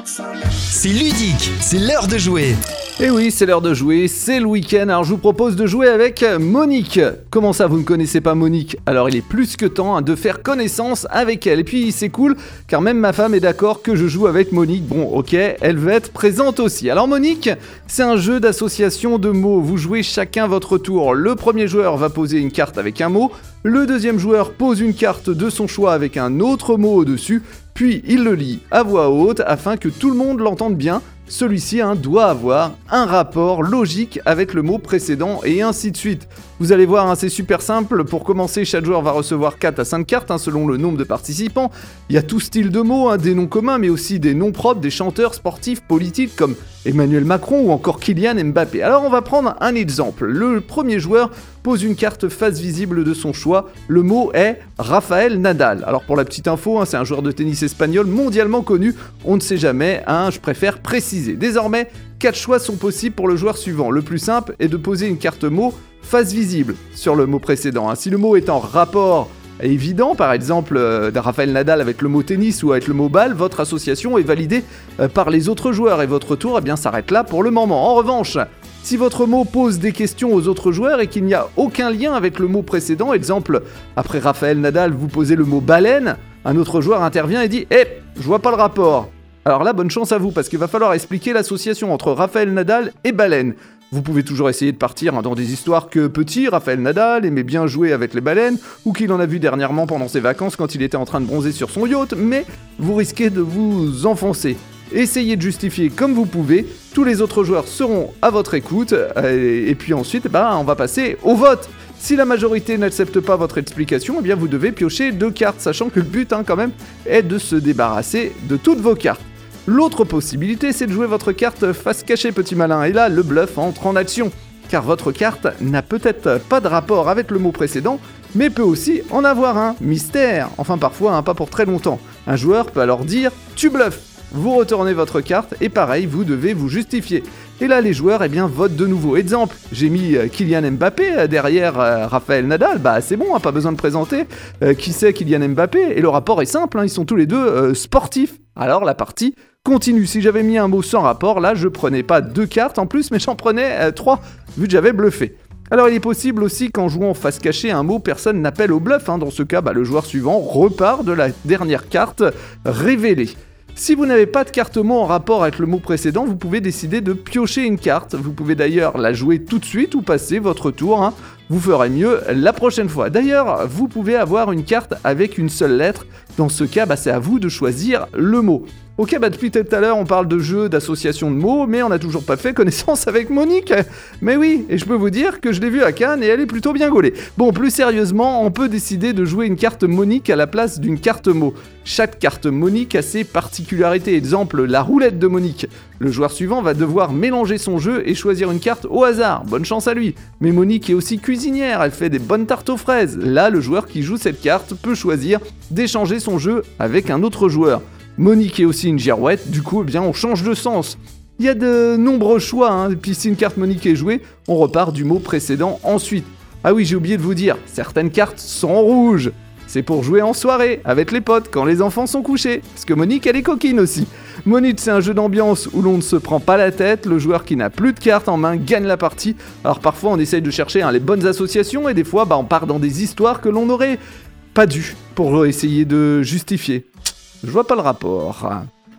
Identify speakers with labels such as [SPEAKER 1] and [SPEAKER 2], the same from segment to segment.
[SPEAKER 1] C'est ludique, c'est l'heure de jouer.
[SPEAKER 2] Et oui, c'est l'heure de jouer, c'est le week-end, alors je vous propose de jouer avec Monique. Comment ça, vous ne connaissez pas Monique ? Alors il est plus que temps de faire connaissance avec elle. Et puis c'est cool, car même ma femme est d'accord que je joue avec Monique. Bon, ok, elle va être présente aussi. Alors Monique, c'est un jeu d'association de mots. Vous jouez chacun votre tour. Le premier joueur va poser une carte avec un mot. Le deuxième joueur pose une carte de son choix avec un autre mot au-dessus. Puis il le lit à voix haute afin que tout le monde l'entende bien. Celui-ci doit avoir un rapport logique avec le mot précédent et ainsi de suite. Vous allez voir, c'est super simple. Pour commencer, chaque joueur va recevoir 4 à 5 cartes selon le nombre de participants. Il y a tout style de mots, des noms communs, mais aussi des noms propres, des chanteurs sportifs, politiques comme Emmanuel Macron ou encore Kylian Mbappé. Alors on va prendre un exemple. Le premier joueur pose une carte face visible de son choix. Le mot est Rafael Nadal. Alors pour la petite info, c'est un joueur de tennis espagnol mondialement connu. On ne sait jamais, je préfère préciser. Désormais, 4 choix sont possibles pour le joueur suivant. Le plus simple est de poser une carte mot face visible sur le mot précédent. Si le mot est en rapport évident, par exemple Rafael Nadal avec le mot tennis ou avec le mot balle, votre association est validée par les autres joueurs et votre tour s'arrête là pour le moment. En revanche, si votre mot pose des questions aux autres joueurs et qu'il n'y a aucun lien avec le mot précédent, exemple, après Rafael Nadal, vous posez le mot baleine, un autre joueur intervient et dit « je vois pas le rapport ». Alors là, bonne chance à vous, parce qu'il va falloir expliquer l'association entre Rafael Nadal et baleine. Vous pouvez toujours essayer de partir dans des histoires que petit, Rafael Nadal aimait bien jouer avec les baleines, ou qu'il en a vu dernièrement pendant ses vacances quand il était en train de bronzer sur son yacht, mais vous risquez de vous enfoncer. Essayez de justifier comme vous pouvez, tous les autres joueurs seront à votre écoute, et puis ensuite, on va passer au vote. Si la majorité n'accepte pas votre explication, vous devez piocher 2 cartes, sachant que le but quand même est de se débarrasser de toutes vos cartes. L'autre possibilité, c'est de jouer votre carte face cachée, petit malin, et là, le bluff entre en action. Car votre carte n'a peut-être pas de rapport avec le mot précédent, mais peut aussi en avoir un. Mystère. Enfin, parfois, pas pour très longtemps. Un joueur peut alors dire « tu bluffes ». Vous retournez votre carte, et pareil, vous devez vous justifier. Et là, les joueurs, votent de nouveau. Exemple, j'ai mis Kylian Mbappé derrière Rafael Nadal. C'est bon, pas besoin de présenter qui c'est Kylian Mbappé. Et le rapport est simple, ils sont tous les deux sportifs. Alors, la partie continue. Si j'avais mis un mot sans rapport, là, je prenais pas 2 cartes en plus, mais j'en prenais 3, vu que j'avais bluffé. Alors, il est possible aussi qu'en jouant face cachée un mot, personne n'appelle au bluff. Dans ce cas, le joueur suivant repart de la dernière carte révélée. Si vous n'avez pas de carte mot en rapport avec le mot précédent, vous pouvez décider de piocher une carte. Vous pouvez d'ailleurs la jouer tout de suite ou passer votre tour. Vous ferez mieux la prochaine fois. D'ailleurs, vous pouvez avoir une carte avec une seule lettre. Dans ce cas, c'est à vous de choisir le mot. Ok, depuis tout à l'heure, on parle de jeu, d'association de mots, mais on n'a toujours pas fait connaissance avec Monique. Mais oui, et je peux vous dire que je l'ai vue à Cannes et elle est plutôt bien gaulée. Bon, plus sérieusement, on peut décider de jouer une carte Monique à la place d'une carte mot. Chaque carte Monique a ses particularités. Exemple, la roulette de Monique. Le joueur suivant va devoir mélanger son jeu et choisir une carte au hasard. Bonne chance à lui. Mais Monique est aussi cuisinière, elle fait des bonnes tartes aux fraises. Là, le joueur qui joue cette carte peut choisir d'échanger son jeu avec un autre joueur. Monique est aussi une girouette, du coup, on change de sens. Il y a de nombreux choix, et puis si une carte Monique est jouée, on repart du mot précédent ensuite. Ah oui, j'ai oublié de vous dire, certaines cartes sont en rouge. C'est pour jouer en soirée, avec les potes, quand les enfants sont couchés. Parce que Monique, elle est coquine aussi. Monique, c'est un jeu d'ambiance où l'on ne se prend pas la tête. Le joueur qui n'a plus de cartes en main gagne la partie. Alors parfois, on essaye de chercher les bonnes associations, et des fois, on part dans des histoires que l'on n'aurait pas dû, pour essayer de justifier. Je vois pas le rapport.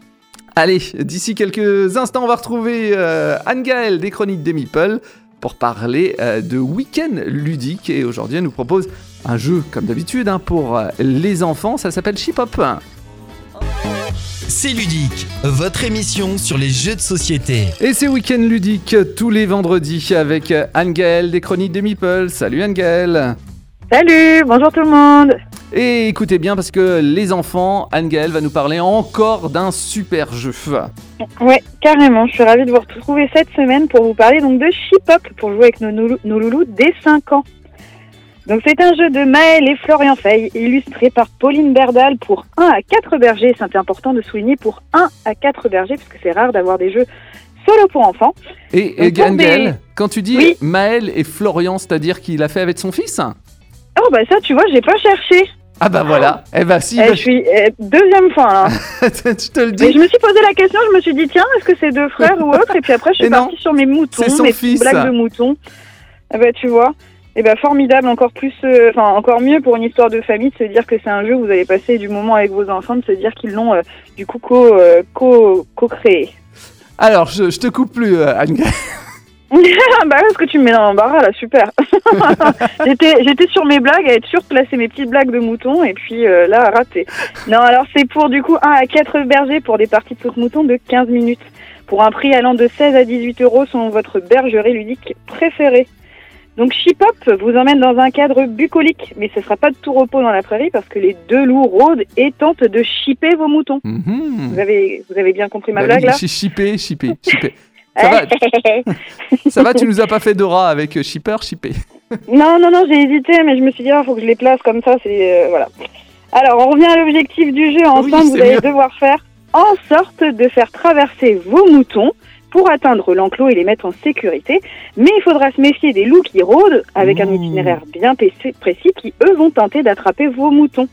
[SPEAKER 2] Allez, d'ici quelques instants, on va retrouver Anne-Gaëlle des Chroniques des Meeples pour parler de week-end ludique. Et aujourd'hui, elle nous propose un jeu, comme d'habitude, pour les enfants. Ça s'appelle Chip Hop.
[SPEAKER 1] C'est ludique, votre émission sur les jeux de société.
[SPEAKER 2] Et c'est week-end ludique tous les vendredis avec Anne-Gaëlle des Chroniques des Meeples. Salut Anne-Gaëlle.
[SPEAKER 3] Salut, bonjour tout le monde.
[SPEAKER 2] Et écoutez bien parce que les enfants, Anne-Gaëlle va nous parler encore d'un super jeu.
[SPEAKER 3] Ouais, carrément, je suis ravie de vous retrouver cette semaine pour vous parler donc de Chip Hop pour jouer avec nos loulous dès 5 ans. Donc c'est un jeu de Maël et Florian Fay, illustré par Pauline Berdal pour 1 à 4 bergers. C'est important de souligner pour 1 à 4 bergers parce que c'est rare d'avoir des jeux solo pour enfants.
[SPEAKER 2] Et Anne-Gaëlle, quand tu dis Maël et Florian, c'est-à-dire qu'il a fait avec son fils ?
[SPEAKER 3] Oh bah ça tu vois, j'ai pas cherché.
[SPEAKER 2] Ah bah voilà. Eh bah si.
[SPEAKER 3] Je suis deuxième fois. Hein.
[SPEAKER 2] Tu te le
[SPEAKER 3] Mais
[SPEAKER 2] dis.
[SPEAKER 3] je me suis posé la question, je me suis dit tiens, est-ce que c'est deux frères ou autre? Et puis après, je suis
[SPEAKER 2] Et non,
[SPEAKER 3] partie sur mes moutons,
[SPEAKER 2] c'est son
[SPEAKER 3] mes
[SPEAKER 2] fils.
[SPEAKER 3] petites blagues de moutons. Eh ben tu vois. Eh ben formidable, encore plus, encore mieux pour une histoire de famille de se dire que c'est un jeu où vous allez passer du moment avec vos enfants, de se dire qu'ils l'ont du coup co-créé.
[SPEAKER 2] Alors, je te coupe plus, Anne.
[SPEAKER 3] Bah parce que tu me mets dans l'embarras là, super. J'étais sur mes blagues, à être sûre de placer mes petites blagues de moutons et puis là, raté. Non, alors c'est pour du coup 1 à 4 bergers pour des parties de saute-mouton de 15 minutes. Pour un prix allant de 16 à 18 € selon votre bergerie ludique préférée. Donc Chip-Hop vous emmène dans un cadre bucolique, mais ce ne sera pas de tout repos dans la prairie parce que les deux loups rôdent et tentent de chipper vos moutons.
[SPEAKER 2] Mm-hmm.
[SPEAKER 3] Vous avez bien compris ma blague là?
[SPEAKER 2] Chippé. Ça va, tu nous as pas fait Dora avec shipper.
[SPEAKER 3] Non, j'ai hésité, mais je me suis dit, faut que je les place comme ça, voilà. Alors, on revient à l'objectif du jeu. Ensemble, vous allez devoir faire en sorte de faire traverser vos moutons pour atteindre l'enclos et les mettre en sécurité. Mais il faudra se méfier des loups qui rôdent avec un itinéraire bien précis qui, eux, vont tenter d'attraper vos moutons.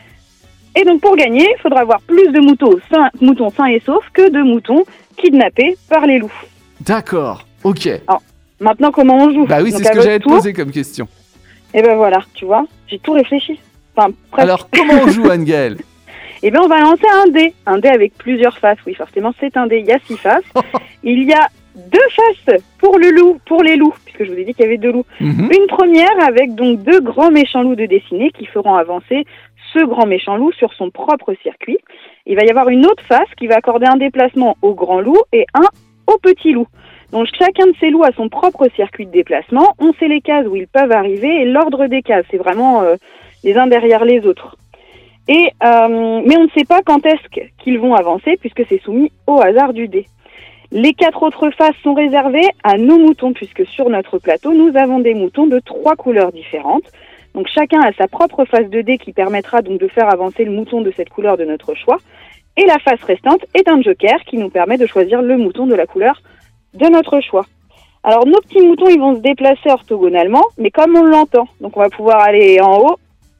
[SPEAKER 3] Et donc, pour gagner, il faudra avoir plus de moutons sains et saufs que de moutons kidnappés par les loups.
[SPEAKER 2] D'accord, ok.
[SPEAKER 3] Alors, maintenant, comment on joue?
[SPEAKER 2] Bah oui, c'est ce que j'allais te poser comme question.
[SPEAKER 3] Et ben voilà, tu vois, j'ai tout réfléchi. Enfin, presque.
[SPEAKER 2] Alors, comment on joue, Anne-Gaëlle?
[SPEAKER 3] Eh bien, on va lancer un dé avec plusieurs faces. Oui, forcément, c'est un dé. Il y a 6 faces. Il y a 2 faces pour les loups, puisque je vous ai dit qu'il y avait 2 loups. Mm-hmm. Une première avec donc 2 grands méchants loups de dessinée qui feront avancer ce grand méchant loup sur son propre circuit. Il va y avoir une autre face qui va accorder un déplacement au grand loup et un au petit loup. Donc chacun de ces loups a son propre circuit de déplacement. On sait les cases où ils peuvent arriver et l'ordre des cases. C'est vraiment les uns derrière les autres. Mais on ne sait pas quand est-ce qu'ils vont avancer puisque c'est soumis au hasard du dé. Les 4 autres faces sont réservées à nos moutons puisque sur notre plateau, nous avons des moutons de 3 couleurs différentes. Donc chacun a sa propre face de dé qui permettra donc de faire avancer le mouton de cette couleur de notre choix. Et la face restante est un joker qui nous permet de choisir le mouton de la couleur de notre choix. Alors nos petits moutons, ils vont se déplacer orthogonalement, mais comme on l'entend. Donc on va pouvoir aller en haut,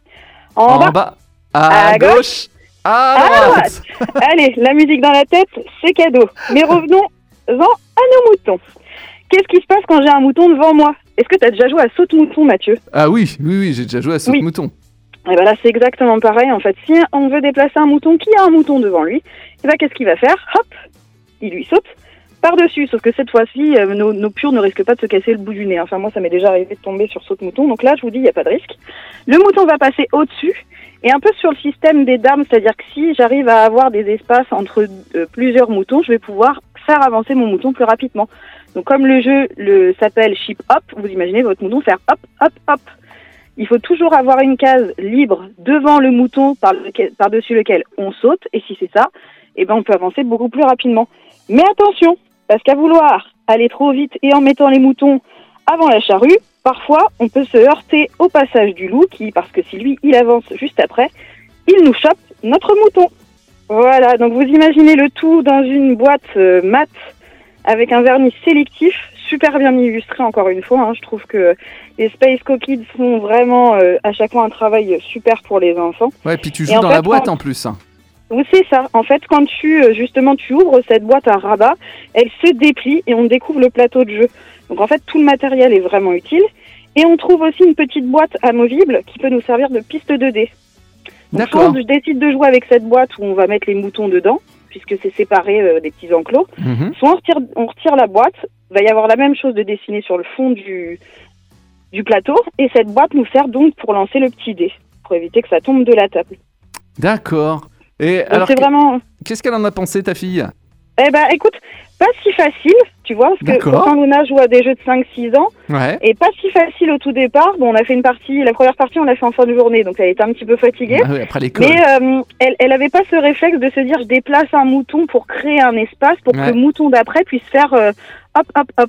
[SPEAKER 3] en bas,
[SPEAKER 2] à gauche, à droite.
[SPEAKER 3] Allez, la musique dans la tête, c'est cadeau. Mais revenons-en à nos moutons. Qu'est-ce qui se passe quand j'ai un mouton devant moi? Est-ce que tu as déjà joué à saute-mouton, Mathieu?
[SPEAKER 2] Ah oui, j'ai déjà joué à saute-mouton.
[SPEAKER 3] Et ben là, c'est exactement pareil. En fait, si on veut déplacer un mouton qui a un mouton devant lui, et ben qu'est-ce qu'il va faire? Hop, il lui saute par-dessus. Sauf que cette fois-ci, nos pions ne risquent pas de se casser le bout du nez. Enfin, moi, ça m'est déjà arrivé de tomber sur saute-mouton. Donc là, je vous dis, il n'y a pas de risque. Le mouton va passer au-dessus et un peu sur le système des dames. C'est-à-dire que si j'arrive à avoir des espaces entre plusieurs moutons, je vais pouvoir faire avancer mon mouton plus rapidement. Donc comme le jeu s'appelle Chip-Hop, vous imaginez votre mouton faire hop, hop, hop. Il faut toujours avoir une case libre devant le mouton par-dessus lequel on saute. Et si c'est ça, eh ben on peut avancer beaucoup plus rapidement. Mais attention, parce qu'à vouloir aller trop vite et en mettant les moutons avant la charrue, parfois on peut se heurter au passage du loup parce que si lui il avance juste après, il nous chope notre mouton. Voilà, donc vous imaginez le tout dans une boîte mate avec un vernis sélectif, super bien illustré encore une fois. Je trouve que les Space Cookies font vraiment à chaque fois un travail super pour les enfants.
[SPEAKER 2] Ouais, puis tu joues dans la boîte en plus.
[SPEAKER 3] C'est ça. En fait, quand tu ouvres cette boîte à rabat, elle se déplie et on découvre le plateau de jeu. Donc en fait, tout le matériel est vraiment utile. Et on trouve aussi une petite boîte amovible qui peut nous servir de piste de dés. Donc soit je décide de jouer avec cette boîte où on va mettre les moutons dedans, puisque c'est séparé des petits enclos. Mm-hmm. Soit on retire la boîte, il va y avoir la même chose de dessinée sur le fond du plateau, et cette boîte nous sert donc pour lancer le petit dé, pour éviter que ça tombe de la table.
[SPEAKER 2] D'accord. Et donc alors, qu'est-ce qu'elle en a pensé, ta fille?
[SPEAKER 3] Eh ben, écoute, pas si facile, tu vois, parce que quand Luna joue à des jeux de 5-6 ans, et pas si facile au tout départ. Bon, on a fait la première partie, on l'a fait en fin de journée, donc elle était un petit peu fatiguée.
[SPEAKER 2] Ah oui, après l'école.
[SPEAKER 3] Mais elle avait pas ce réflexe de se dire, je déplace un mouton pour créer un espace pour que le mouton d'après puisse faire hop, hop, hop.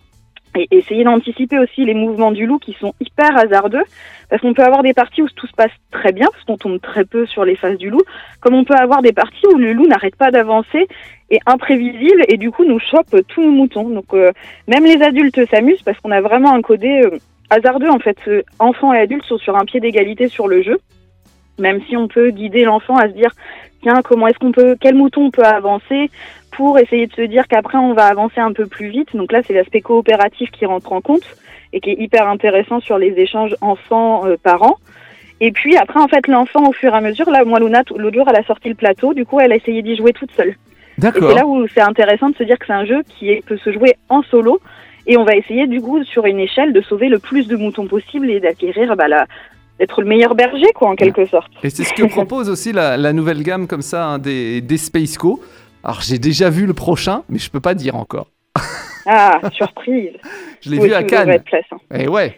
[SPEAKER 3] Et essayer d'anticiper aussi les mouvements du loup qui sont hyper hasardeux, parce qu'on peut avoir des parties où tout se passe très bien, parce qu'on tombe très peu sur les faces du loup, comme on peut avoir des parties où le loup n'arrête pas d'avancer, est imprévisible, et du coup nous chope tous nos moutons. Donc même les adultes s'amusent, parce qu'on a vraiment un côté hasardeux en fait. Enfants et adultes sont sur un pied d'égalité sur le jeu. même si on peut guider l'enfant à se dire tiens, quel mouton on peut avancer pour essayer de se dire qu'après on va avancer un peu plus vite. Donc là, c'est l'aspect coopératif qui rentre en compte et qui est hyper intéressant sur les échanges enfants-parents. Et puis après, en fait, l'enfant, au fur et à mesure, là, moi, Luna, l'autre jour, elle a sorti le plateau, du coup, elle a essayé d'y jouer toute seule.
[SPEAKER 2] D'accord.
[SPEAKER 3] Et c'est là où c'est intéressant de se dire que c'est un jeu peut se jouer en solo, et on va essayer, du coup, sur une échelle, de sauver le plus de moutons possible et d'acquérir d'être le meilleur berger, quoi, en quelque sorte.
[SPEAKER 2] Et c'est ce que propose aussi la nouvelle gamme comme ça, hein, des Spaceco. Alors, j'ai déjà vu le prochain, mais je peux pas dire encore.
[SPEAKER 3] Ah, surprise.
[SPEAKER 2] Je l'ai vu à Cannes. Et ouais.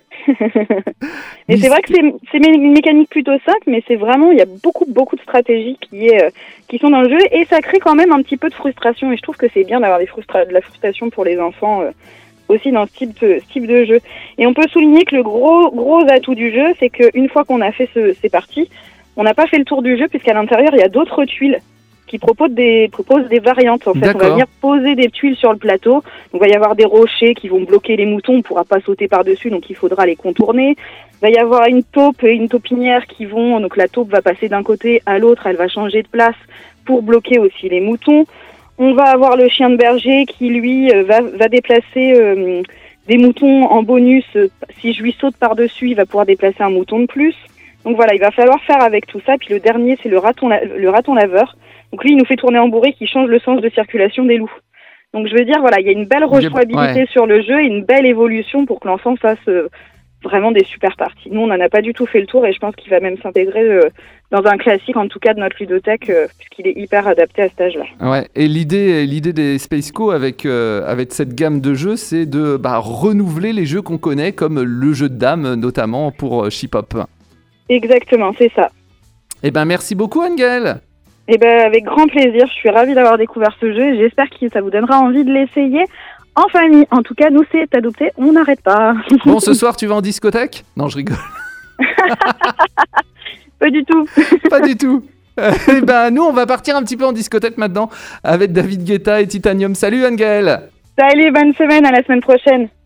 [SPEAKER 3] Et c'est vrai que c'est une mécanique plutôt simple, mais c'est vraiment, il y a beaucoup de stratégies qui sont dans le jeu, et ça crée quand même un petit peu de frustration, et je trouve que c'est bien d'avoir de la frustration pour les enfants aussi dans ce type de jeu. Et on peut souligner que le gros atout du jeu, c'est qu'une fois qu'on a fait ces parties, on n'a pas fait le tour du jeu, puisqu'à l'intérieur, il y a d'autres tuiles qui proposent des variantes. En fait,
[SPEAKER 2] D'accord.
[SPEAKER 3] on va venir poser des tuiles sur le plateau. Donc, il va y avoir des rochers qui vont bloquer les moutons. On ne pourra pas sauter par-dessus, donc il faudra les contourner. Il va y avoir une taupe et une taupinière qui vont... Donc, la taupe va passer d'un côté à l'autre. Elle va changer de place pour bloquer aussi les moutons. On va avoir le chien de berger qui, lui, va déplacer des moutons en bonus. Si je lui saute par-dessus, il va pouvoir déplacer un mouton de plus. Donc, voilà, il va falloir faire avec tout ça. Puis, le dernier, c'est le raton laveur. Donc lui, il nous fait tourner en bourrée qui change le sens de circulation des loups. Donc je veux dire, voilà, il y a une belle rejouabilité sur le jeu et une belle évolution pour que l'enfant fasse vraiment des super parties. Nous, on n'en a pas du tout fait le tour, et je pense qu'il va même s'intégrer dans un classique, en tout cas de notre ludothèque, puisqu'il est hyper adapté à cet âge-là.
[SPEAKER 2] Ouais. Et l'idée des Spaceco avec cette gamme de jeux, c'est de renouveler les jeux qu'on connaît, comme le jeu de dames, notamment pour Chip-Hop.
[SPEAKER 3] Exactement, c'est ça.
[SPEAKER 2] Eh ben, merci beaucoup, Angel.
[SPEAKER 3] Eh ben, avec grand plaisir, je suis ravie d'avoir découvert ce jeu et j'espère que ça vous donnera envie de l'essayer en famille. En tout cas, nous, c'est adopté, on n'arrête pas.
[SPEAKER 2] Bon, ce soir, tu vas en discothèque ? Non, je rigole.
[SPEAKER 3] Pas du tout.
[SPEAKER 2] Pas du tout. Eh ben, nous, on va partir un petit peu en discothèque maintenant avec David Guetta et Titanium. Salut, Angel.
[SPEAKER 3] Salut, bonne semaine, à la semaine prochaine.